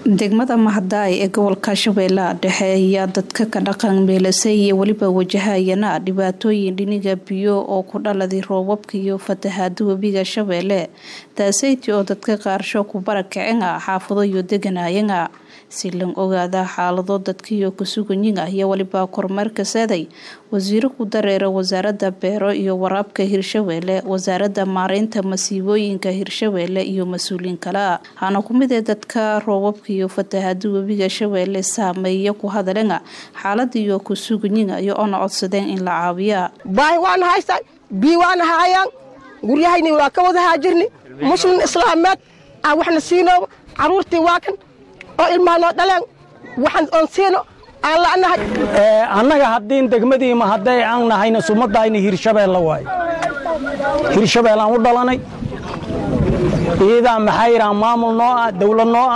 degmada Mahadaay ee gobolka Shabeellaha Dhexe ayaa dadka ka dhaqan meelasay iyo waliba wajahayana dhibaatooyin dhiniga biyo oo ku dhaladay roobabka iyo fatahaada webiga Shabeelle taasaytii oo dadka qaarsho ku barakaceen xaafado iyo deegaanayeen si lan ogaada xaalado dadkiyo ku sugan yihiin iyo waliba kormeerka saday wasiir ku dareera wasaaradda beero iyo waraabka Hirshabeelle wasaaradda maareynta masiibooyinka Hirshabeelle iyo mas'uuliyiin kale hana ku mid dadka roobabka iyo fatahaada webiga Shabeelle saameeyo ku hadaleen xaaladiyo ku sugan yihiin iyo oo codsadeen in la caawiyo baay waan haystay biiwaan haayaan guriyahayni waa ka wada haajirni muslim islaameed waxna siino caruurtii waa kan oo ilmaano dhaleen waxaan on siino aan la anahay annaga hadii degmadii Mahadaay aan nahayna sumadayna Hirshabeelle waay Hirshabeelle aan u dhalanay iyada maxayra maamul noo dawlad noo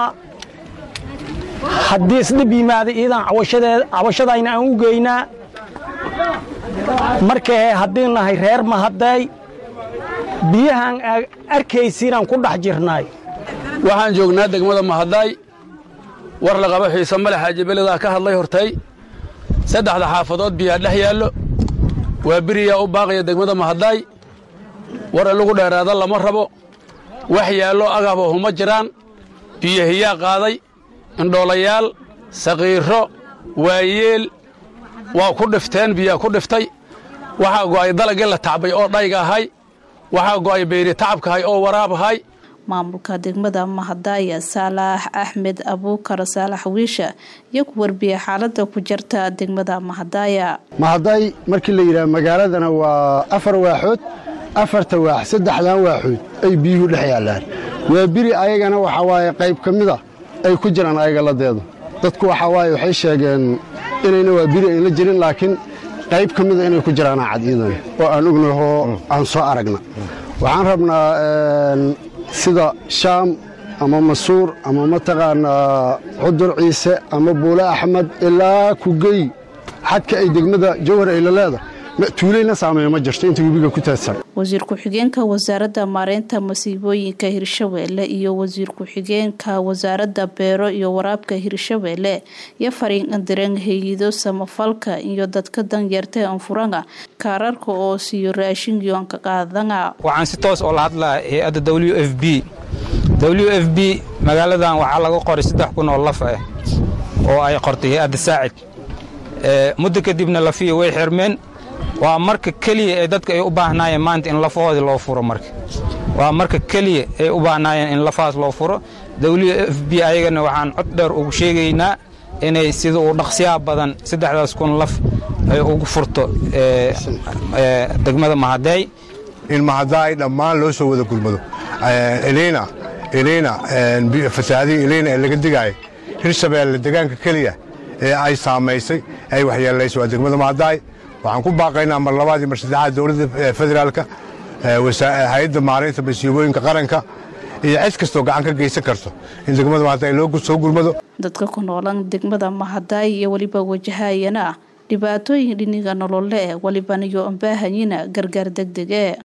hadii isdib yimaado iidan cawashadayna aan u geynaa markay hadii nahay reer Mahadaay biyahan arkaysiinaan ku dhax jirnay waxaan joognaa degmada Mahadaay war la qabo xiisa malaha jabelada ka hadlay hortay saddexda xaafadood biyo dhex yaalo waa biriya u baaqaya degmada Mahadaay war lagu dheeraada lama rabo wax yaalo agabo huma jiraan biyo hiya qaaday indhoolayaal saqiiro waayeel waa ku dhifteen biyo ku dhiftay waxa go'ay dalagga la tacbay oo dhayga ahay waxa go'ay beeri tacabkahay oo waraabahay maamulka degmada Mahadaay Saalax Axmed Abuukar Saalax Wiisha iyo ku warbiya xaaladda ku jirta degmada Mahadaay markii la yiraahdo magaaladana waa afar waaxood afarta waax saddexdan waaxood ay biyuhu dhex yaalaan waa biri ayagana waxa waaye qayb kamida ay ku jiraan ayaga ladeedo dadku waxa waaye waxay sheegeen inayna waa biri ay la jirin laakiin qayb kamida inay ku jiraan cadiidan oo aan ognaho aan soo aragna waxaan rabnaa sida Shaam ama Masuur ama mataqaana Cudur Ciise ama Buule Axmed ilaa ku geey xadka ay degmada Jowhar ay leedahay tuulayna saameeyo ma jirto inta webiga ku taadsan wasiir ku xigeenka wasaaradda maareynta masiibooyinka Hirshabeelle iyo wasiir ku xigeenka wasaaradda beero iyo waraabka Hirshabeelle iyo fariin andireen hay'ado samafalka iyo dadka danyarta aan furanga kaararka oo siiyo raashin yoon ka qaadana waxaan si toos oo la hadlaa hay'adda WFB magaaladan waxa laga qoray 3,000 oo laf ah oo ay qortay hay'adda Saacid muddo kadibna lafiyo way xirmeen waa marka kaliya ee dadka ay u baahnaayeen maanta in lafahooda loo furo waa marka kaliya ay u baahnaayeen in lafaas loo furo WFB ayagana waxaan cod dheer ugu sheegaynaa inay sida uu dhaqsiyaha badan 3,000 laf ay ugu furto degmada Mahadaay in Mahadaay dhammaan loo soo wada gulmado Elena fasaadii Elena laga digay Hirshabeelle deegaanka kaliya ee ay saameysay ay waxyeelayso degmada Mahadaay waxaan ku baaqaynaa mar labaad iyo mar saddexaad dawladda federaalka hay'adda maareynta masiibooyinka qaranka iyo cid kastoo gacan ka geysan karto in degmada Mahadaay loo soo gurmado dadka ku noolan degmada Mahadaay iyo waliba wajahayana dhibaatooyin dhiniga nololeed waliba iyo baahanyiina gargaar degdeg